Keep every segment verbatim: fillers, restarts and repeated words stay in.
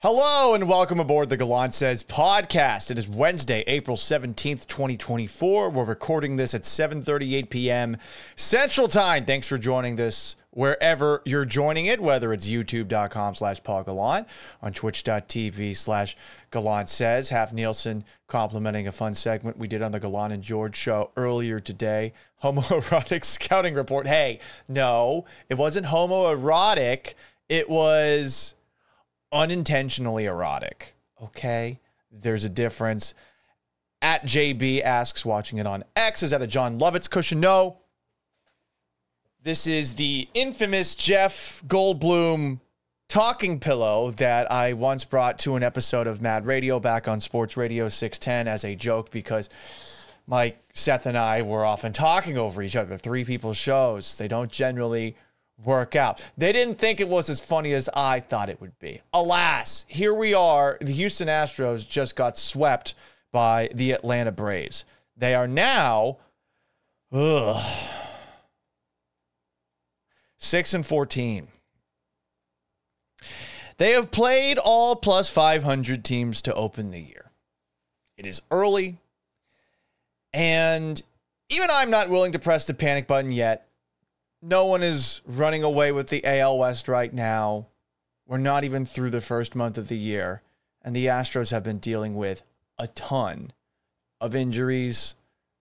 Hello and welcome aboard the Gallant Says podcast. It is Wednesday, April seventeenth, twenty twenty-four. We're recording this at seven thirty-eight p.m. Central Time. Thanks for joining this wherever you're joining it, whether it's youtube.com slash Paul Gallant, on twitch.tv slash Gallant Says. Half Nielsen complimenting a fun segment we did on the Gallant and George show earlier today. Homoerotic scouting report. Hey, no, it wasn't homoerotic. It was unintentionally erotic. Okay, there's a difference. At J B asks, watching it on X, is that a John Lovitz cushion? No. This is the infamous Jeff Goldblum talking pillow that I once brought to an episode of Mad Radio back on Sports Radio six ten as a joke because Mike, Seth, and I were often talking over each other. Three people's shows. They don't generally work out. They didn't think it was as funny as I thought it would be. Alas, here we are. The Houston Astros just got swept by the Atlanta Braves. They are now ugh, six and fourteen. They have played all plus five hundred teams to open the year. It is early, and even I'm not willing to press the panic button yet. No one is running away with the A L West right now. We're not even through the first month of the year. And the Astros have been dealing with a ton of injuries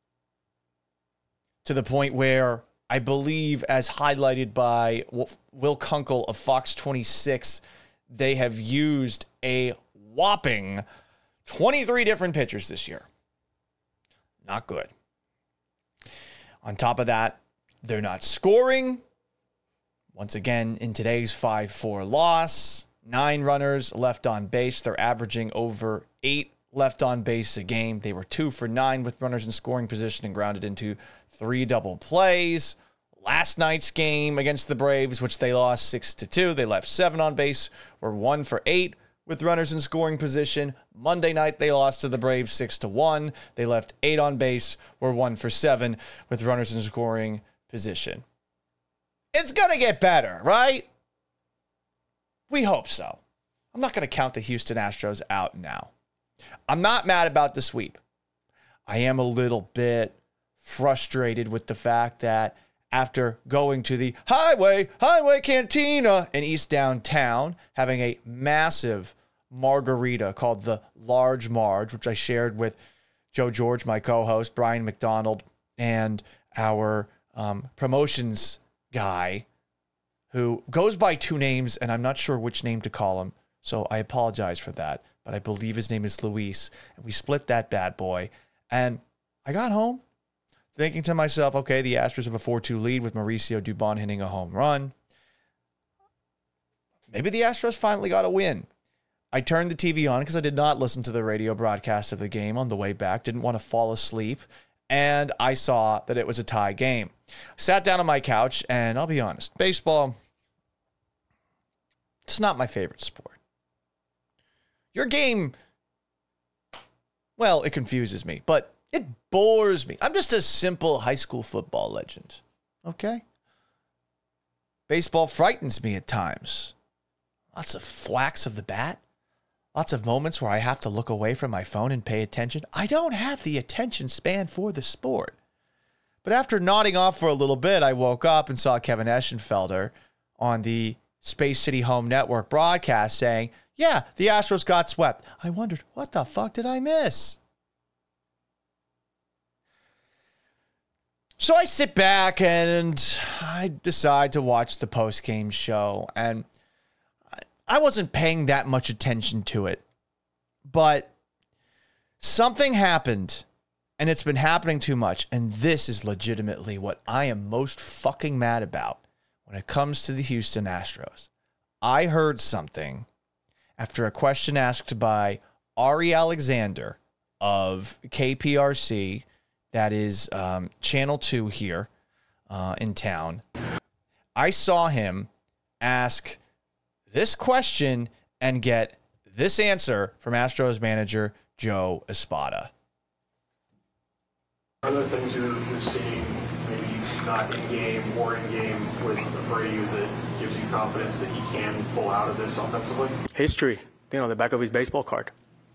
to the point where I believe, as highlighted by Will Kunkel of Fox twenty-six, they have used a whopping twenty-three different pitchers this year. Not good. On top of that, they're not scoring. Once again, in today's five four loss, nine runners left on base. They're averaging over eight left on base a game. They were two for nine with runners in scoring position and grounded into three double plays. Last night's game against the Braves, which they lost six to two, they left seven on base, were one for eight with runners in scoring position. Monday night, they lost to the Braves six to one. They left eight on base, were one for seven with runners in scoring position. It's going to get better, right? We hope so. I'm not going to count the Houston Astros out now. I'm not mad about the sweep. I am a little bit frustrated with the fact that after going to the Highway, Highway Cantina in East Downtown, having a massive margarita called the Large Marge, which I shared with Joe George, my co-host, Brian McDonald, and our Um, promotions guy who goes by two names, and I'm not sure which name to call him, so I apologize for that, but I believe his name is Luis, and we split that bad boy, and I got home thinking to myself, okay, the Astros have a four two lead with Mauricio Dubon hitting a home run. Maybe the Astros finally got a win. I turned the T V on because I did not listen to the radio broadcast of the game on the way back, didn't want to fall asleep, and I saw that it was a tie game. Sat down on my couch, and I'll be honest, baseball, it's not my favorite sport. Your game, well, it confuses me, but it bores me. I'm just a simple high school football legend, okay? Baseball frightens me at times. Lots of thwacks of the bat. Lots of moments where I have to look away from my phone and pay attention. I don't have the attention span for the sport. But after nodding off for a little bit, I woke up and saw Kevin Eschenfelder on the Space City Home Network broadcast saying, yeah, the Astros got swept. I wondered, what the fuck did I miss? So I sit back and I decide to watch the post-game show, and I wasn't paying that much attention to it, but something happened, and it's been happening too much, and this is legitimately what I am most fucking mad about when it comes to the Houston Astros. I heard something after a question asked by Ari Alexander of K P R C, that is um, Channel two here uh, in town. I saw him ask this question and get this answer from Astros manager Joe Espada. Are there things you're, you're seeing, maybe not in-game or in-game with Abreu that gives you confidence that he can pull out of this offensively? History. you know, the back of his baseball card.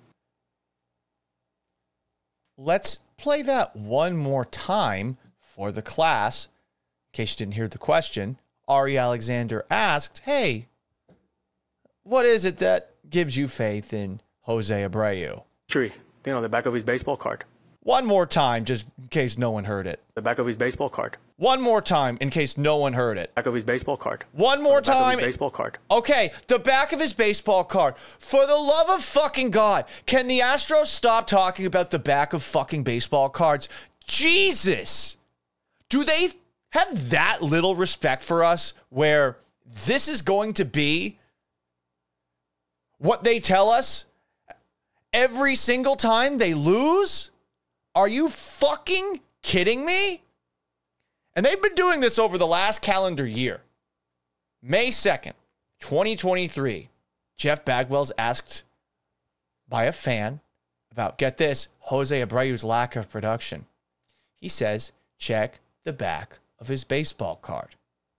Let's play that one more time for the class. In case you didn't hear the question, Ari Alexander asked, hey, what is it that gives you faith in Jose Abreu? Tree, you know, the back of his baseball card. One more time, just in case no one heard it. The back of his baseball card. One more time, in case no one heard it. Back of his baseball card. One more the back time. Of his baseball card. Okay, the back of his baseball card. For the love of fucking God, can the Astros stop talking about the back of fucking baseball cards? Jesus! Do they have that little respect for us where this is going to be what they tell us every single time they lose? Are you fucking kidding me? And they've been doing this over the last calendar year. May second, twenty twenty-three, Jeff Bagwell's asked by a fan about, get this, Jose Abreu's lack of production. He says, check the back of his baseball card.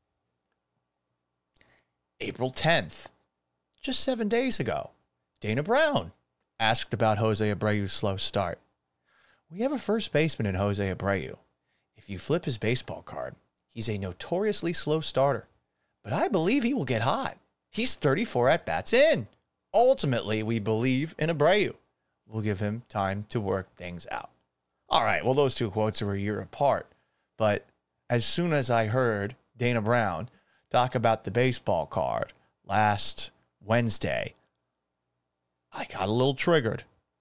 April tenth, just seven days ago, Dana Brown asked about Jose Abreu's slow start. We have a first baseman in Jose Abreu. If you flip his baseball card, he's a notoriously slow starter, but I believe he will get hot. He's thirty-four at-bats in. Ultimately, we believe in Abreu. We'll give him time to work things out. All right, well, those two quotes are a year apart, but as soon as I heard Dana Brown talk about the baseball card last Wednesday, I got a little triggered.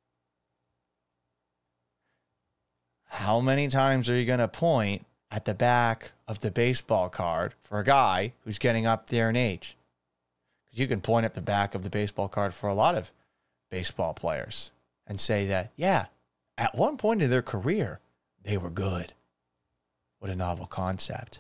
How many times are you going to point at the back of the baseball card for a guy who's getting up there in age? Because you can point at the back of the baseball card for a lot of baseball players and say that, yeah, at one point in their career, they were good. What a novel concept.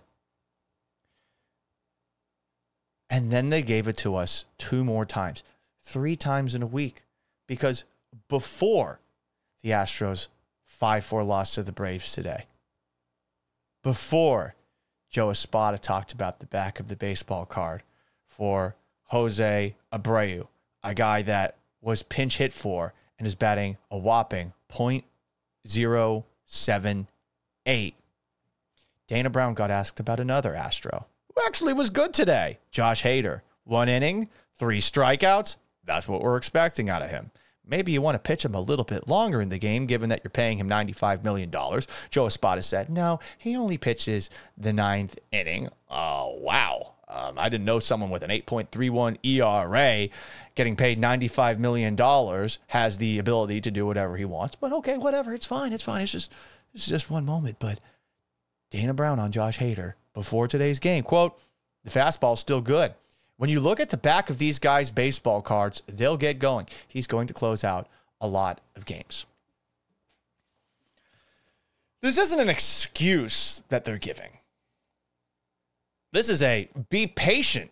And then they gave it to us two more times, three times in a week, because before the Astros five four loss to the Braves today, before Joe Espada talked about the back of the baseball card for Jose Abreu, a guy that was pinch hit for and is batting a whopping point oh seven eight. Dana Brown got asked about another Astro who actually was good today, Josh Hader. One inning, three strikeouts. That's what we're expecting out of him. Maybe you want to pitch him a little bit longer in the game, given that you're paying him ninety-five million dollars. Joe Espada said, no, he only pitches the ninth inning. Oh, wow. Um, I didn't know someone with an eight point three one E R A getting paid ninety-five million dollars has the ability to do whatever he wants. But okay, whatever. It's fine. It's fine. It's just, it's just one moment. But Dana Brown on Josh Hader before today's game, quote, the fastball's still good. When you look at the back of these guys' baseball cards, they'll get going. He's going to close out a lot of games. This isn't an excuse that they're giving. This is a be patient.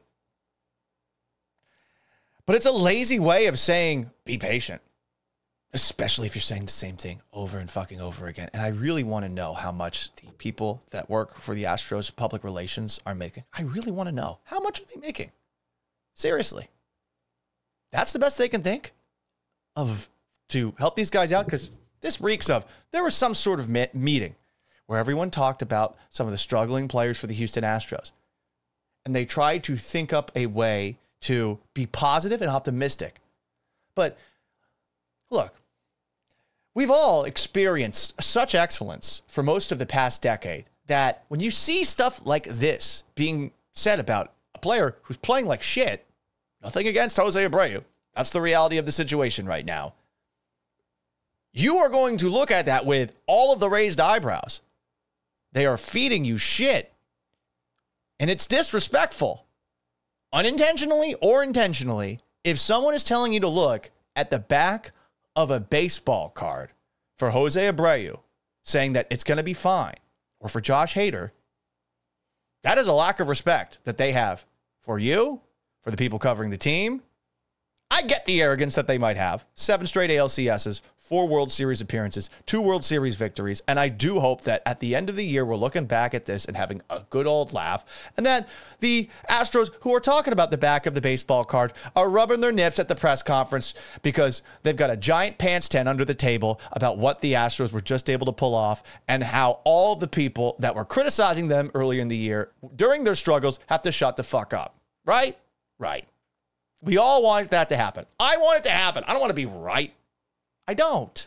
But it's a lazy way of saying be patient, especially if you're saying the same thing over and fucking over again. And I really want to know how much the people that work for the Astros public relations are making. I really want to know. How much are they making? Seriously. That's the best they can think of to help these guys out, because this reeks of there was some sort of me- meeting where everyone talked about some of the struggling players for the Houston Astros. And they tried to think up a way to be positive and optimistic. But look, we've all experienced such excellence for most of the past decade that when you see stuff like this being said about a player who's playing like shit, nothing against Jose Abreu, that's the reality of the situation right now, you are going to look at that with all of the raised eyebrows. They are feeding you shit. And it's disrespectful, unintentionally or intentionally, if someone is telling you to look at the back of a baseball card for Jose Abreu, saying that it's going to be fine, or for Josh Hader. That is a lack of respect that they have for you, for the people covering the team. I get the arrogance that they might have. Seven straight A L C S's, four World Series appearances, two World Series victories, and I do hope that at the end of the year, we're looking back at this and having a good old laugh, and that the Astros, who are talking about the back of the baseball card, are rubbing their nips at the press conference because they've got a giant pants tent under the table about what the Astros were just able to pull off and how all the people that were criticizing them earlier in the year during their struggles have to shut the fuck up. Right? Right. We all want that to happen. I want it to happen. I don't want to be right. I don't.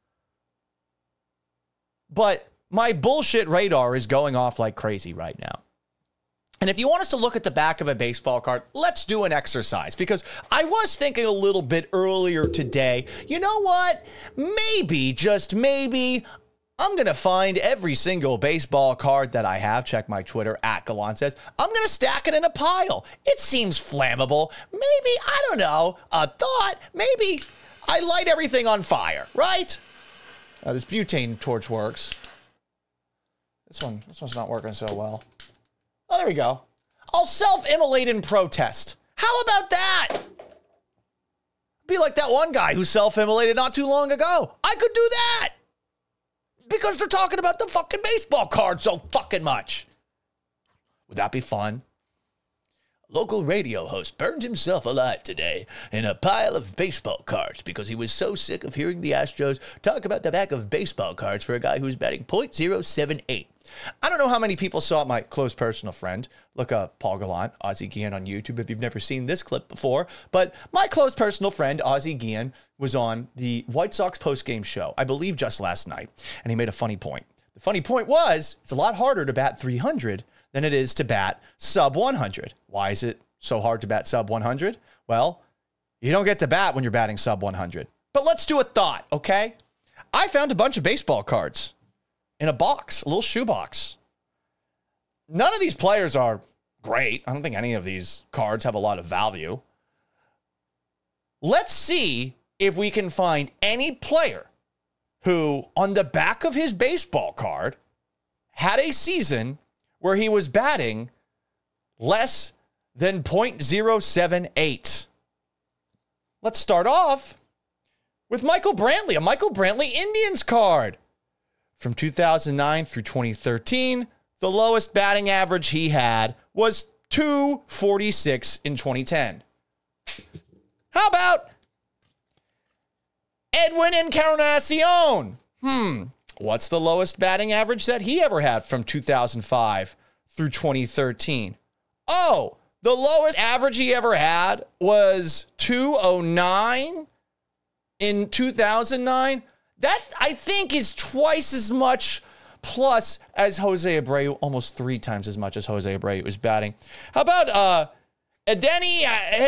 But my bullshit radar is going off like crazy right now. And if you want us to look at the back of a baseball card, let's do an exercise, because I was thinking a little bit earlier today, you know what? Maybe, just maybe, I'm going to find every single baseball card that I have. Check my Twitter, at Gallant Says. I'm going to stack it in a pile. It seems flammable. Maybe, I don't know, a thought, maybe I light everything on fire, right? Uh, this butane torch works. This one, this one's not working so well. Oh, there we go. I'll self-immolate in protest. How about that? Be like that one guy who self-immolated not too long ago. I could do that. Because they're talking about the fucking baseball card so fucking much. Would that be fun? Local radio host burned himself alive today in a pile of baseball cards because he was so sick of hearing the Astros talk about the back of baseball cards for a guy who's batting point oh seven eight. I don't know how many people saw my close personal friend. Look up Paul Gallant, Ozzie Guillen on YouTube if you've never seen this clip before. But my close personal friend, Ozzie Guillen, was on the White Sox postgame show, I believe just last night, and he made a funny point. The funny point was, it's a lot harder to bat three hundred than it is to bat sub one hundred. Why is it so hard to bat sub one hundred? Well, you don't get to bat when you're batting sub one hundred. But let's do a thought, okay? I found a bunch of baseball cards in a box, a little shoebox. None of these players are great. I don't think any of these cards have a lot of value. Let's see if we can find any player who, on the back of his baseball card, had a season where he was batting less than point oh seven eight. Let's start off with Michael Brantley, a Michael Brantley Indians card. From two thousand nine through twenty thirteen, the lowest batting average he had was two forty-six in twenty ten. How about Edwin Encarnacion? Hmm. What's the lowest batting average that he ever had from two thousand five through twenty thirteen? Oh, the lowest average he ever had was two oh nine in two thousand nine. That, I think, is twice as much plus as Jose Abreu, almost three times as much as Jose Abreu was batting. How about uh, Edeni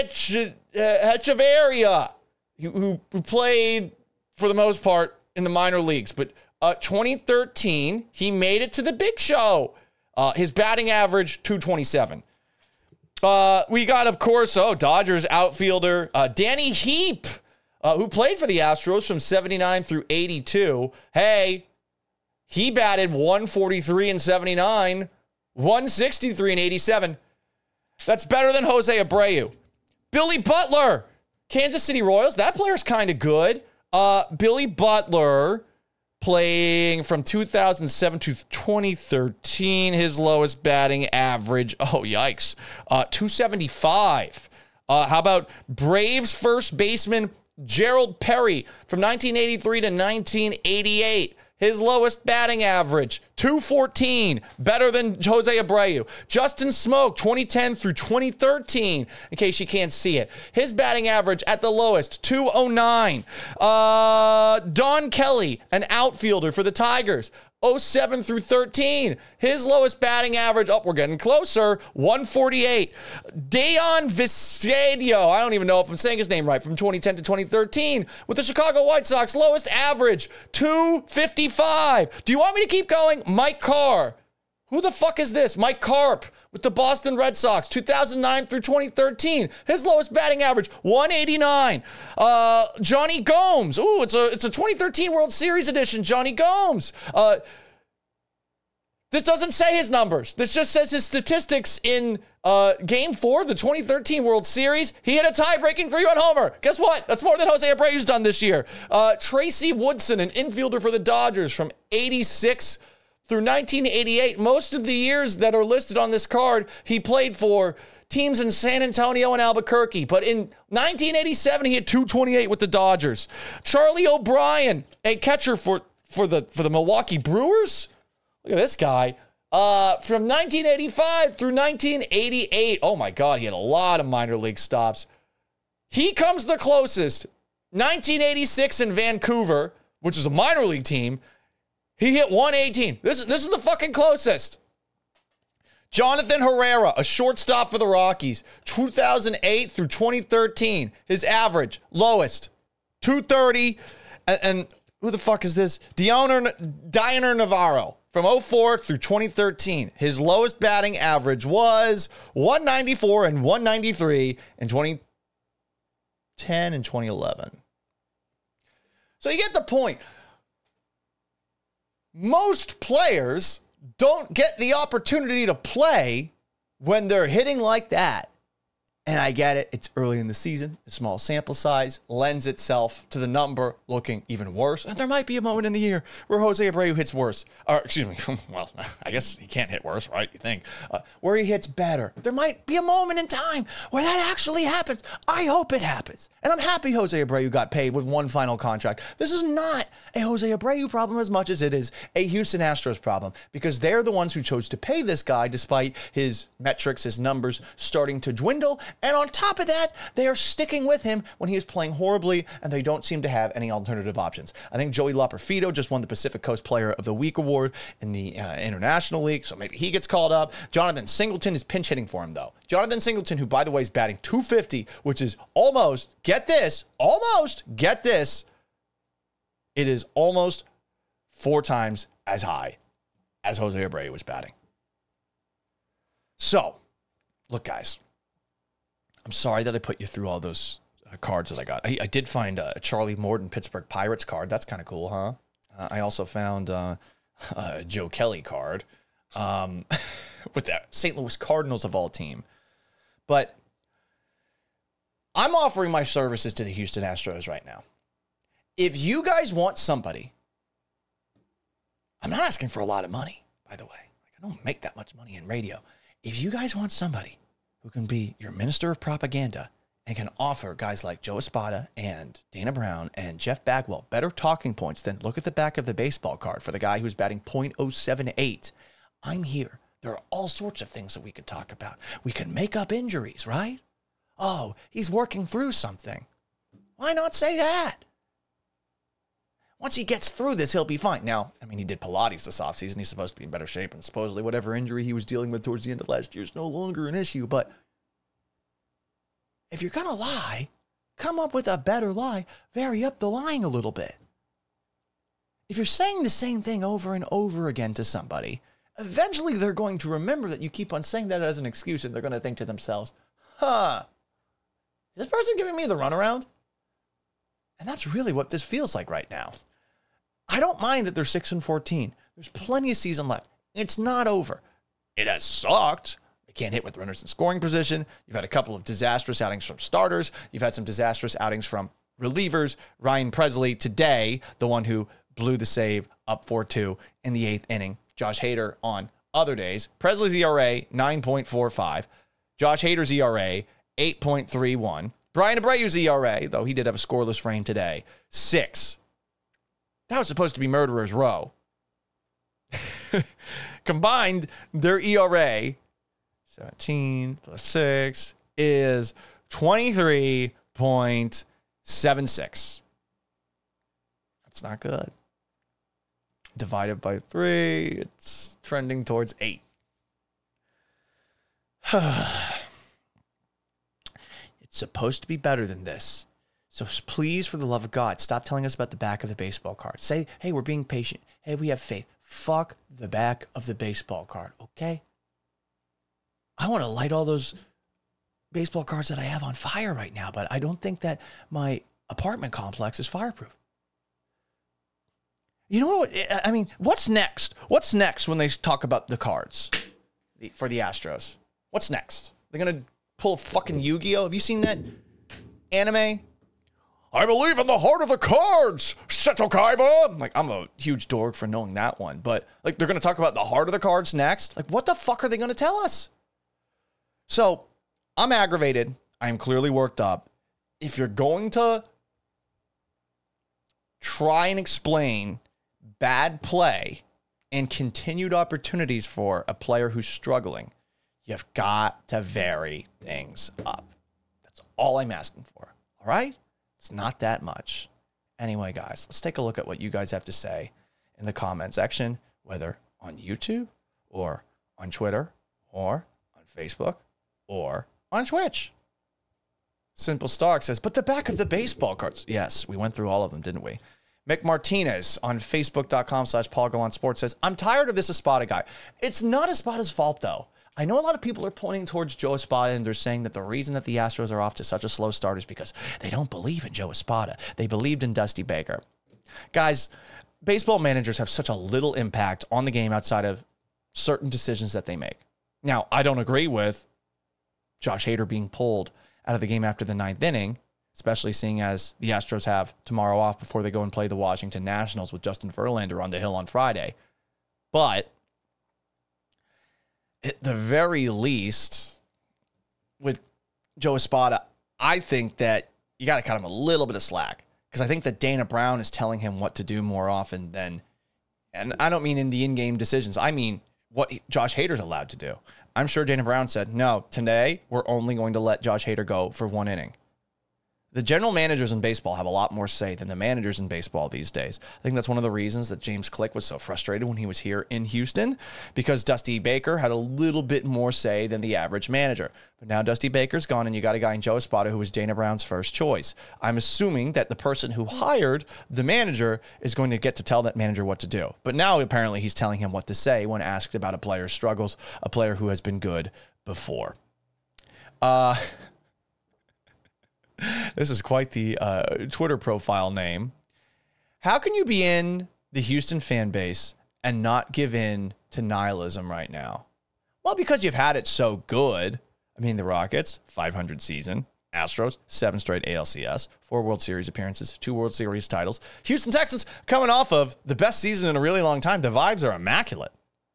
Echeverria, who, who played, for the most part, in the minor leagues, but Uh, twenty thirteen, he made it to the big show. Uh, his batting average, two twenty-seven. Uh, we got, of course, oh, Dodgers outfielder uh, Danny Heap, uh, who played for the Astros from seventy-nine through eighty-two. Hey, he batted one forty-three and seventy-nine, one sixty-three and eighty-seven. That's better than Jose Abreu. Billy Butler, Kansas City Royals. That player's kind of good. Uh, Billy Butler, playing from two thousand seven to twenty thirteen, his lowest batting average, oh, yikes, uh, two seventy-five. Uh, how about Braves first baseman Gerald Perry from nineteen eighty-three to nineteen eighty-eight? His lowest batting average, two fourteen, better than Jose Abreu. Justin Smoke, twenty ten through twenty thirteen, in case you can't see it. His batting average at the lowest, two oh nine. Uh, Don Kelly, an outfielder for the Tigers, oh seven through thirteen. His lowest batting average, oh, we're getting closer, one forty-eight. Dayon Visadio, I don't even know if I'm saying his name right, from twenty ten to twenty thirteen, with the Chicago White Sox, lowest average, two fifty-five. Do you want me to keep going? Mike Carr. Who the fuck is this? Mike Carp with the Boston Red Sox, two thousand nine through twenty thirteen. His lowest batting average, one eighty-nine. Uh, Johnny Gomes. Ooh, it's a it's a twenty thirteen World Series edition. Johnny Gomes. Uh, This doesn't say his numbers. This just says his statistics in uh, Game four of the twenty thirteen World Series. He hit a tie-breaking three-run homer. Guess what? That's more than Jose Abreu's done this year. Uh, Tracy Woodson, an infielder for the Dodgers from eighty-six through nineteen eighty-eight. Most of the years that are listed on this card, he played for teams in San Antonio and Albuquerque. But in nineteen eighty-seven, he had two twenty-eight with the Dodgers. Charlie O'Brien, a catcher for, for, the, for the Milwaukee Brewers. Look at this guy. Uh, from nineteen eighty-five through nineteen eighty-eight. Oh, my God. He had a lot of minor league stops. He comes the closest. nineteen eighty-six in Vancouver, which is a minor league team. He hit one eighteen. This, this is the fucking closest. Jonathan Herrera, a shortstop for the Rockies. two thousand eight through twenty thirteen. His average, lowest, two thirty. And, and who the fuck is this? Dioner, Dioner Navarro. From oh four through twenty thirteen, his lowest batting average was one ninety-four and one ninety-three in twenty ten and twenty eleven. So you get the point. Most players don't get the opportunity to play when they're hitting like that. And I get it. It's early in the season. The small sample size lends itself to the number looking even worse. And there might be a moment in the year where Jose Abreu hits worse. Or, excuse me. Well, I guess he can't hit worse, right? You think. Uh, where he hits better. There might be a moment in time where that actually happens. I hope it happens. And I'm happy Jose Abreu got paid with one final contract. This is not a Jose Abreu problem as much as it is a Houston Astros problem. Because they're the ones who chose to pay this guy despite his metrics, his numbers starting to dwindle. And on top of that, they are sticking with him when he is playing horribly, and they don't seem to have any alternative options. I think Joey Loperfido just won the Pacific Coast Player of the Week award in the uh, International League, so maybe he gets called up. Jonathan Singleton is pinch hitting for him, though. Jonathan Singleton, who, by the way, is batting two fifty, which is almost, get this, almost, get this, it is almost four times as high as Jose Abreu was batting. So, look, guys. I'm sorry that I put you through all those uh, cards that I got. I, I did find uh, a Charlie Morton Pittsburgh Pirates card. That's kind of cool, huh? Uh, I also found uh, a Joe Kelly card um, with the Saint Louis Cardinals of all team. But I'm offering my services to the Houston Astros right now. If you guys want somebody, I'm not asking for a lot of money, by the way. Like, I don't make that much money in radio. If you guys want somebody who can be your minister of propaganda and can offer guys like Joe Espada and Dana Brown and Jeff Bagwell better talking points than look at the back of the baseball card for the guy who's batting point oh seven eight. I'm here. There are all sorts of things that we could talk about. We can make up injuries, right? Oh, he's working through something. Why not say that? Once he gets through this, he'll be fine. Now, I mean, he did Pilates this offseason. He's supposed to be in better shape, and supposedly whatever injury he was dealing with towards the end of last year is no longer an issue. But if you're going to lie, come up with a better lie. Vary up the lying a little bit. If you're saying the same thing over and over again to somebody, eventually they're going to remember that you keep on saying that as an excuse, and they're going to think to themselves, huh, is this person giving me the runaround? And that's really what this feels like right now. I don't mind that they're six and fourteen. There's plenty of season left. It's not over. It has sucked. They can't hit with runners in scoring position. You've had a couple of disastrous outings from starters. You've had some disastrous outings from relievers. Ryan Presley today, the one who blew the save up four two in the eighth inning. Josh Hader on other days. Presley's E R A, nine point four five. Josh Hader's E R A, eight point three one. Brian Abreu's E R A, though he did have a scoreless frame today, six. That was supposed to be Murderer's Row. Combined, their E R A, seventeen plus six, is twenty-three point seven six. That's not good. Divided by three, it's trending towards eight. It's supposed to be better than this. So please, for the love of God, stop telling us about the back of the baseball card. Say, hey, we're being patient. Hey, we have faith. Fuck the back of the baseball card, okay? I want to light all those baseball cards that I have on fire right now, but I don't think that my apartment complex is fireproof. You know what? I mean, what's next? What's next when they talk about the cards for the Astros? What's next? They're going to pull fucking Yu-Gi-Oh! Have you seen that anime? I believe in the heart of the cards, Seto Kaiba. Like, I'm a huge dork for knowing that one. But, like, they're going to talk about the heart of the cards next. Like, what the fuck are they going to tell us? So, I'm aggravated. I am clearly worked up. If you're going to try and explain bad play and continued opportunities for a player who's struggling, you've got to vary things up. That's all I'm asking for. All right? It's not that much. Anyway, guys, let's take a look at what you guys have to say in the comment section, whether on YouTube or on Twitter or on Facebook or on Twitch. Simple Stark says, but the back of the baseball cards. Yes, we went through all of them, didn't we? Mick Martinez on Facebook.com slash Paul Gallant Sports says, I'm tired of this Espada guy. It's not Espada's fault, though. I know a lot of people are pointing towards Joe Espada, and they're saying that the reason that the Astros are off to such a slow start is because they don't believe in Joe Espada. They believed in Dusty Baker. Guys, baseball managers have such a little impact on the game outside of certain decisions that they make. Now, I don't agree with Josh Hader being pulled out of the game after the ninth inning, especially seeing as the Astros have tomorrow off before they go and play the Washington Nationals with Justin Verlander on the hill on Friday. But at the very least, with Joe Espada, I think that you got to cut him a little bit of slack, because I think that Dana Brown is telling him what to do more often than, and I don't mean in the in-game decisions, I mean what Josh Hader's allowed to do. I'm sure Dana Brown said, no, today we're only going to let Josh Hader go for one inning. The general managers in baseball have a lot more say than the managers in baseball these days. I think that's one of the reasons that James Click was so frustrated when he was here in Houston, because Dusty Baker had a little bit more say than the average manager. But now Dusty Baker's gone, and you got a guy in Joe Espada who was Dana Brown's first choice. I'm assuming that the person who hired the manager is going to get to tell that manager what to do. But now apparently he's telling him what to say when asked about a player's struggles, a player who has been good before. Uh... This is quite the uh, Twitter profile name. How can you be in the Houston fan base and not give in to nihilism right now? Well, because you've had it so good. I mean, the Rockets, five hundred season. Astros, seven straight A L C S, four World Series appearances, two World Series titles. Houston Texans coming off of the best season in a really long time. The vibes are immaculate.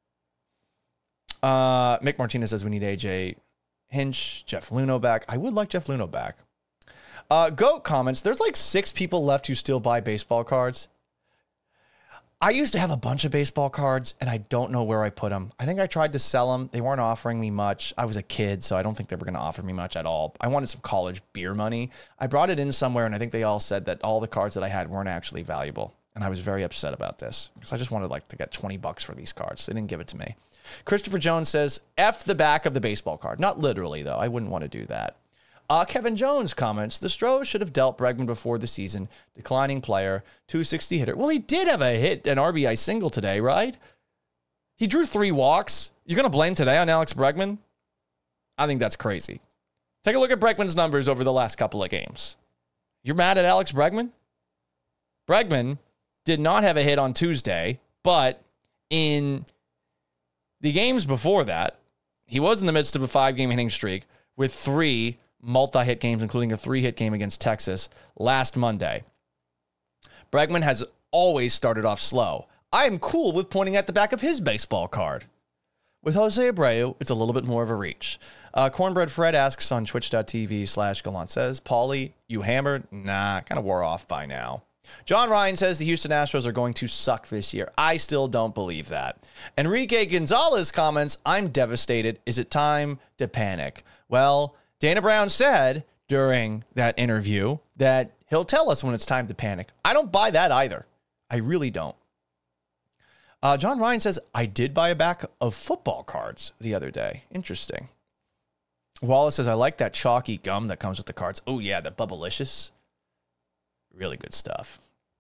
Uh, Mick Martinez says we need A J Hinch, Jeff Luhnow back. I would like Jeff Luhnow back. Uh, Goat comments, there's like six people left who still buy baseball cards. I used to have a bunch of baseball cards, and I don't know where I put them. I think I tried to sell them. They weren't offering me much. I was a kid, so I don't think they were going to offer me much at all. I wanted some college beer money. I brought it in somewhere, and I think they all said that all the cards that I had weren't actually valuable. And I was very upset about this, because I just wanted like to get twenty bucks for these cards. They didn't give it to me. Christopher Jones says, F the back of the baseball card. Not literally, though. I wouldn't want to do that. Uh, Kevin Jones comments, the Stros should have dealt Bregman before the season. Declining player, two sixty hitter. Well, he did have a hit, an R B I single today, right? He drew three walks. You're going to blame today on Alex Bregman? I think that's crazy. Take a look at Bregman's numbers over the last couple of games. You're mad at Alex Bregman? Bregman did not have a hit on Tuesday, but in the games before that, he was in the midst of a five-game hitting streak with three multi-hit games, including a three-hit game against Texas last Monday. Bregman has always started off slow. I am cool with pointing at the back of his baseball card. With Jose Abreu, it's a little bit more of a reach. Uh, Cornbread Fred asks on twitch.tv slash Gallant says, Paulie, you hammered? Nah, kind of wore off by now. John Ryan says the Houston Astros are going to suck this year. I still don't believe that. Enrique Gonzalez comments, I'm devastated. Is it time to panic? Well, Dana Brown said during that interview that he'll tell us when it's time to panic. I don't buy that either. I really don't. Uh, John Ryan says, I did buy a back of football cards the other day. Interesting. Wallace says, I like that chalky gum that comes with the cards. Oh, yeah, the Bubblicious. Really good stuff.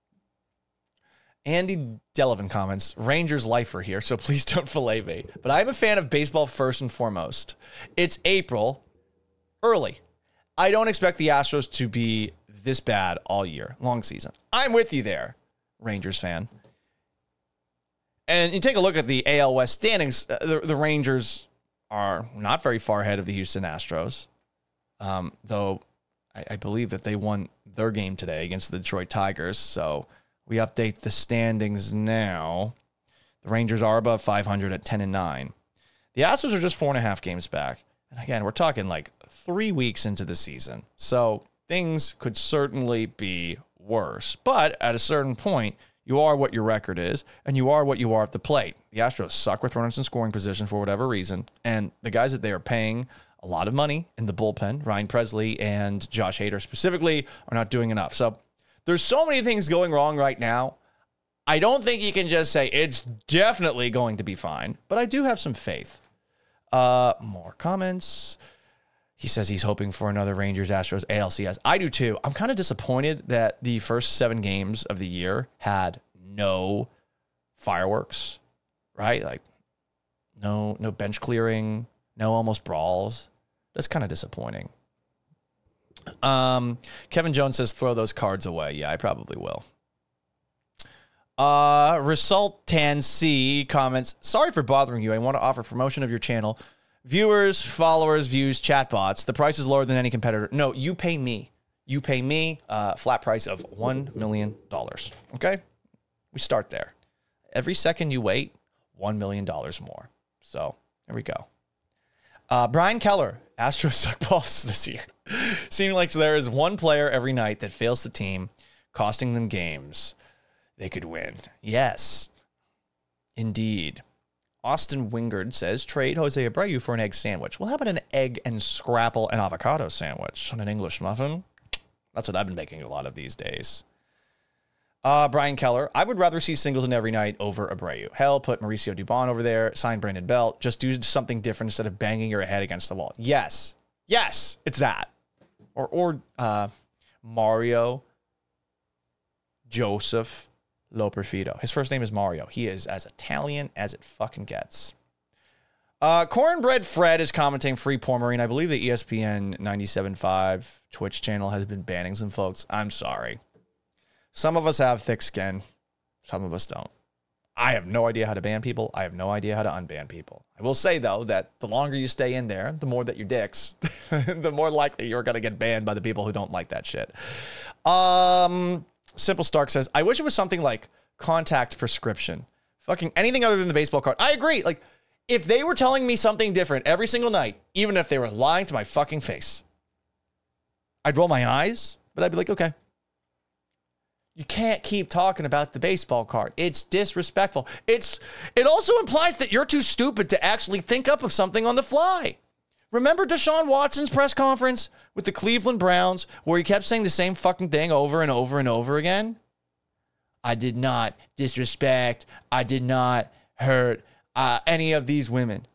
Andy Delavan comments, Rangers lifer here, so please don't fillet me. But I'm a fan of baseball first and foremost. It's April. Early. I don't expect the Astros to be this bad all year. Long season. I'm with you there, Rangers fan. And you take a look at the A L West standings, uh, the, the Rangers are not very far ahead of the Houston Astros, um, though I, I believe that they won their game today against the Detroit Tigers. So we update the standings now. The Rangers are above five hundred at ten and nine. The Astros are just four and a half games back. And again, we're talking like three weeks into the season. So things could certainly be worse. But at a certain point, you are what your record is, and you are what you are at the plate. The Astros suck with runners in scoring position for whatever reason. And the guys that they are paying a lot of money in the bullpen, Ryan Presley and Josh Hader specifically, are not doing enough. So there's so many things going wrong right now. I don't think you can just say it's definitely going to be fine, but I do have some faith. Uh, more comments. He says he's hoping for another Rangers Astros A L C S. I do too. I'm kind of disappointed that the first seven games of the year had no fireworks, right? Like no, no bench clearing, no almost brawls. That's kind of disappointing. Um, Kevin Jones says throw those cards away. Yeah, I probably will. Uh, Resultan C comments, sorry for bothering you. I want to offer promotion of your channel. Viewers, followers, views, chatbots. The price is lower than any competitor. No, you pay me. You pay me a flat price of one million dollars. Okay? We start there. Every second you wait, one million dollars more. So there we go. Uh, Brian Keller, Astros suck balls this year. Seeming like there is one player every night that fails the team, costing them games they could win. Yes, indeed. Austin Wingard says, trade Jose Abreu for an egg sandwich. Well, how about an egg and scrapple and avocado sandwich on an English muffin? That's what I've been making a lot of these days. Uh, Brian Keller, I would rather see Singleton every night over Abreu. Hell, put Mauricio Dubon over there, sign Brandon Belt. Just do something different instead of banging your head against the wall. Yes. Yes, it's that. Or, or uh, Mario Joseph Loperfido. His first name is Mario. He is as Italian as it fucking gets. Uh, Cornbread Fred is commenting free Pormarine. I believe the E S P N ninety-seven point five Twitch channel has been banning some folks. I'm sorry. Some of us have thick skin. Some of us don't. I have no idea how to ban people. I have no idea how to unban people. I will say, though, that the longer you stay in there, the more that you're dicks, the more likely you're going to get banned by the people who don't like that shit. Um... Simple Stark says, I wish it was something like contact prescription. Fucking anything other than the baseball card. I agree. Like, if they were telling me something different every single night, even if they were lying to my fucking face, I'd roll my eyes, but I'd be like, okay. You can't keep talking about the baseball card. It's disrespectful. It's it also implies that you're too stupid to actually think up of something on the fly. Remember Deshaun Watson's press conference with the Cleveland Browns where he kept saying the same fucking thing over and over and over again? I did not disrespect. I did not hurt uh, any of these women.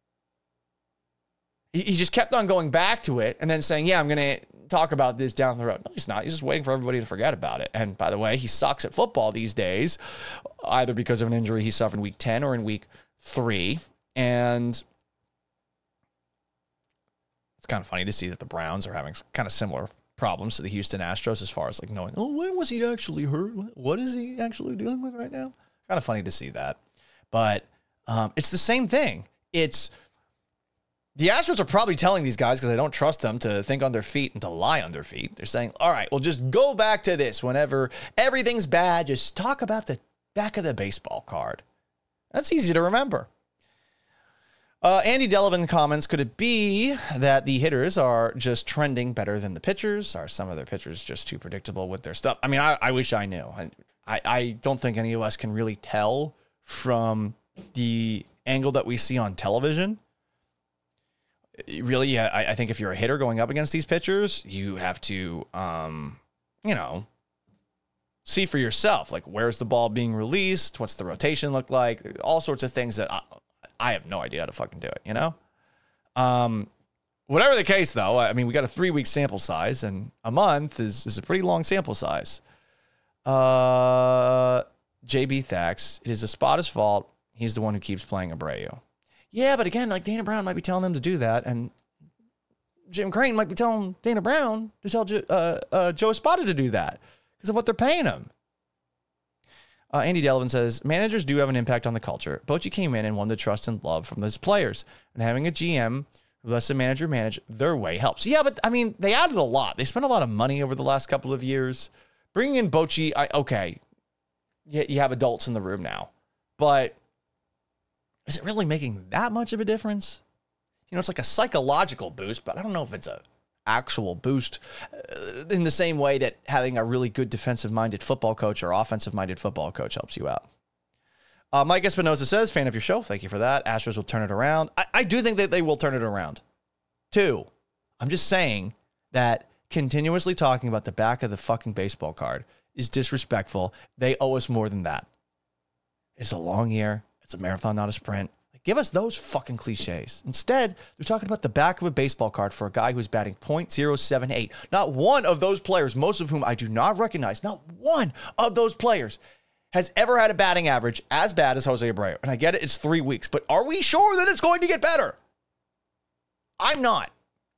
He, he just kept on going back to it and then saying, yeah, I'm going to talk about this down the road. No, he's not. He's just waiting for everybody to forget about it. And by the way, he sucks at football these days, either because of an injury he suffered in week ten or in week three. And it's kind of funny to see that the Browns are having kind of similar problems to the Houston Astros as far as like knowing, oh, when was he actually hurt? What is he actually dealing with right now? Kind of funny to see that. But um, it's the same thing. It's the Astros are probably telling these guys, because they don't trust them, to think on their feet and to lie on their feet. They're saying, all right, well, just go back to this. Whenever everything's bad, just talk about the back of the baseball card. That's easy to remember. Uh, Andy Delavan comments, could it be that the hitters are just trending better than the pitchers? Are some of their pitchers just too predictable with their stuff? I mean, I, I wish I knew. I, I don't think any of us can really tell from the angle that we see on television. Really, I, I think if you're a hitter going up against these pitchers, you have to, um, you know, see for yourself. Like, where's the ball being released? What's the rotation look like? All sorts of things that I, I have no idea how to fucking do it, you know? Um, whatever the case, though, I mean, we got a three-week sample size, and a month is, is a pretty long sample size. Uh, J B Thax, it is Espada's fault. He's the one who keeps playing Abreu. Yeah, but again, like Dana Brown might be telling him to do that, and Jim Crane might be telling Dana Brown to tell uh, uh, Joe Espada to do that because of what they're paying him. Uh, Andy Delavan says, managers do have an impact on the culture. Bochy came in and won the trust and love from his players. And having a G M who lets the manager manage their way helps. Yeah, but, I mean, they added a lot. They spent a lot of money over the last couple of years. Bringing in Bochy, I, okay, you, you have adults in the room now. But is it really making that much of a difference? You know, it's like a psychological boost, but I don't know if it's a actual boost uh, in the same way that having a really good defensive-minded football coach or offensive-minded football coach helps you out. Uh, Mike Espinoza says, fan of your show. Thank you for that. Astros will turn it around. I, I do think that they will turn it around. Two, I'm just saying that continuously talking about the back of the fucking baseball card is disrespectful. They owe us more than that. It's a long year. It's a marathon, not a sprint. Give us those fucking cliches. Instead, they're talking about the back of a baseball card for a guy who's batting point oh seven eight. Not one of those players, most of whom I do not recognize, not one of those players has ever had a batting average as bad as Jose Abreu. And I get it, it's three weeks, but are we sure that it's going to get better? I'm not.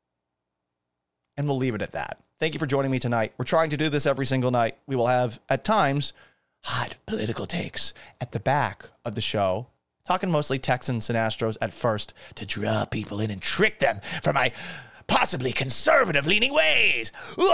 And we'll leave it at that. Thank you for joining me tonight. We're trying to do this every single night. We will have, at times, hot political takes at the back of the show. Talking mostly Texans and Astros at first to draw people in and trick them for my possibly conservative-leaning ways.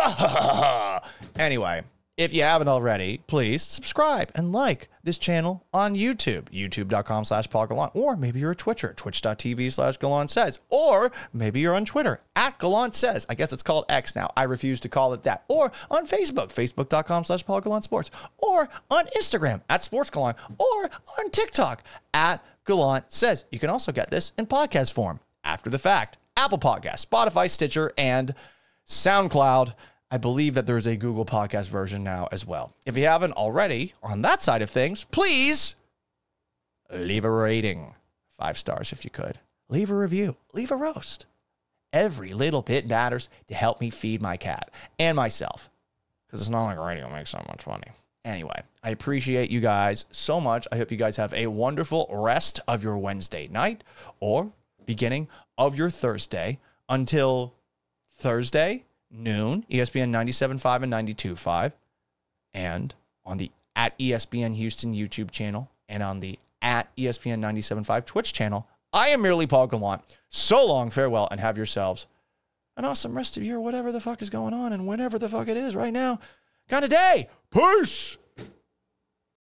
Anyway, if you haven't already, please subscribe and like this channel on YouTube, youtube.com slash Paul Gallant. Or maybe you're a Twitcher, twitch.tv slash Gallant Says. Or maybe you're on Twitter, at Gallant Says. I guess it's called X now. I refuse to call it that. Or on Facebook, facebook.com slash Paul Gallant Sports. Or on Instagram, at Sports Gallant. Or on TikTok, at Gallant Says. You can also get this in podcast form after the fact. Apple Podcasts, Spotify, Stitcher, and SoundCloud. I believe that there's a Google Podcast version now as well. If you haven't already, on that side of things, please leave a rating. Five stars if you could. Leave a review. Leave a roast. Every little bit matters to help me feed my cat and myself. Because it's not like radio makes so much money. Anyway, I appreciate you guys so much. I hope you guys have a wonderful rest of your Wednesday night or beginning of your Thursday until Thursday noon, E S P N ninety-seven point five and ninety-two point five, and on the at E S P N Houston YouTube channel and on the at E S P N ninety-seven point five Twitch channel. I am merely Paul Gallant. So long, farewell, and have yourselves an awesome rest of your whatever the fuck is going on and whenever the fuck it is right now kind of day. Peace!